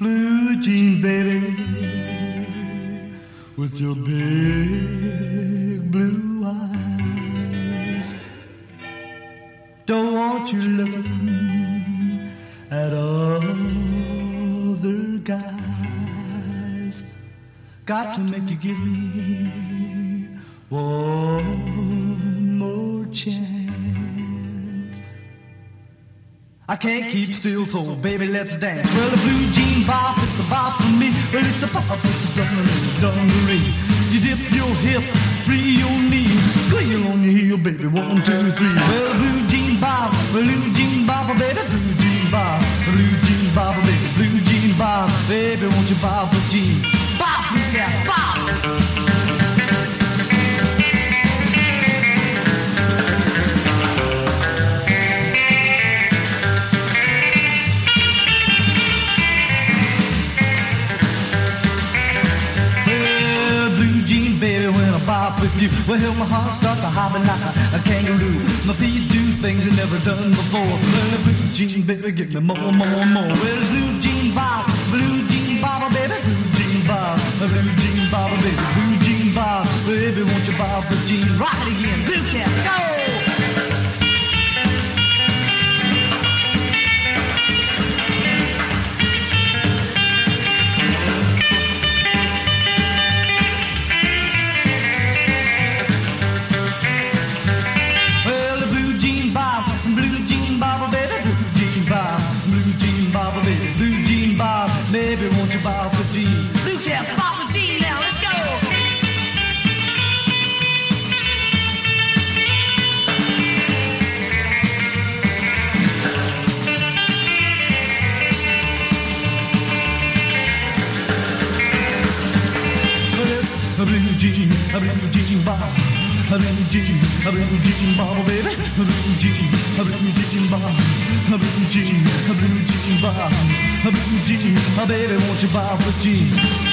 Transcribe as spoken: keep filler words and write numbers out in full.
Blue jean baby, with your big blue eyes. Don't want you looking at other guys. Got to make you give me one more chance. I can't keep still, so baby, let's dance. Well, the blue jean bop, it's the bop for me. Well, it's the pop, it's the dungaree, dungaree. You dip your hip, free your knee, squeal on your heel, baby, one, two, three. Well, the blue jean bop, blue jean bop, baby, blue jean bop, blue jean bop, baby, blue jean bop, baby, won't you bop a jean? Bop, blue cat, bop. With you, well, my heart starts a hopping like a, a kangaroo. My feet do things I've never done before. Well, the blue jean, baby, give me more, more, more. Well, blue jean bob, blue jean bob, baby, blue jean bob, blue jean bob, baby, blue jean bob, baby, won't you bob the jean? Rock it again, blue cat, go! Baby, won't you bob the jean? Blue cat, bob the jean now, let's go! Well, it's a blue jean, a blue jean bob, a blue jean, a blue jean bob, baby, a blue jean, a blue jean bob, a blue jean, a blue jean bob, a blue jean, oh baby, won't you bob the jean?